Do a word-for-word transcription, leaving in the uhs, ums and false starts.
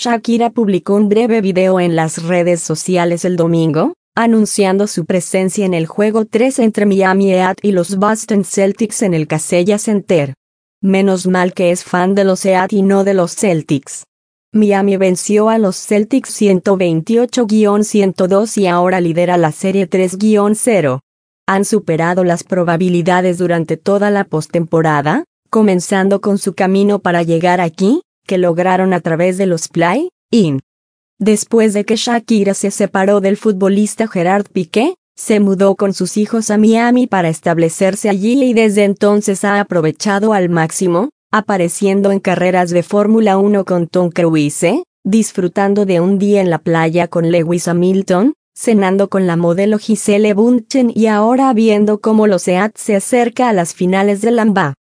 Shakira publicó un breve video en las redes sociales el domingo, anunciando su presencia en el Juego tres entre Miami Heat y los Boston Celtics en el Casella Center. Menos mal que es fan de los Heat y no de los Celtics. Miami venció a los Celtics ciento veintiocho a ciento dos y ahora lidera la serie tres a cero. Han superado las probabilidades durante toda la postemporada, comenzando con su camino para llegar aquí, que lograron a través de los play-in. Después de que Shakira se separó del futbolista Gerard Piqué, se mudó con sus hijos a Miami para establecerse allí y desde entonces ha aprovechado al máximo, apareciendo en carreras de Fórmula uno con Tom Cruise, disfrutando de un día en la playa con Lewis Hamilton, cenando con la modelo Gisele Bündchen y ahora viendo cómo los Heat se acerca a las finales de la N B A.